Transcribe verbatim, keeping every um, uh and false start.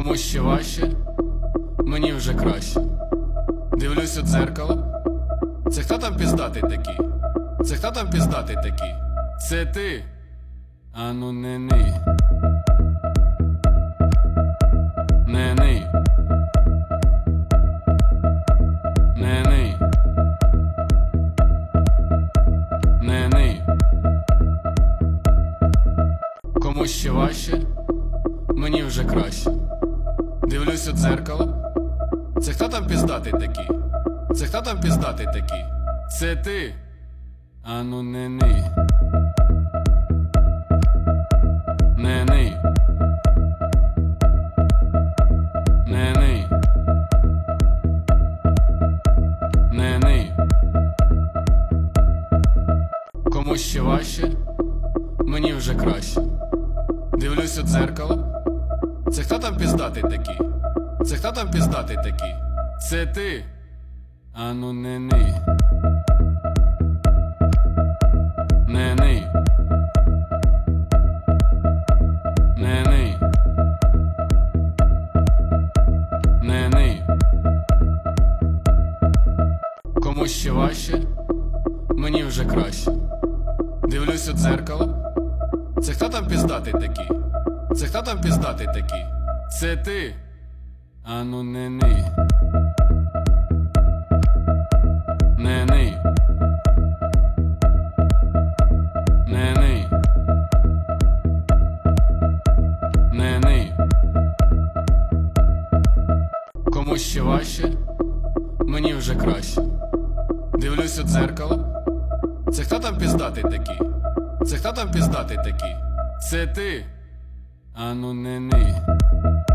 Комусь ще важче, мені вже краще. Дивлюсь у дзеркало. Це хто там піздатий такий? Це хто там піздатий такий? Це ти? Ану не ний. Не ний. Не ний. Не ний. Комусь ще важче, мені вже краще. Дивлюсь у дзеркало. Це хто там піздатий такий? Це хто там піздатий такий? Це ти? Ану не ний. Не ний. Не ний. Не ний. Комусь ще важче, мені вже краще. Дивлюсь у дзеркало. Це хто там піздатий такий? Це хто там піздатий такий? Це ти? Ану не ний. Не ний. Не ний. Не ний. Комусь ще важче, мені вже краще. Дивлюсь у дзеркало. Це хто там піздатий такий? Це хто там піздатий такий? Це ти? Ану не ний. Не ний. Не ний. Не ний. Комусь ще важче, мені вже краще. Дивлюсь у дзеркало. Це хто там піздатий такий? Це хто там піздатий такий? Це ти? Ану не ний.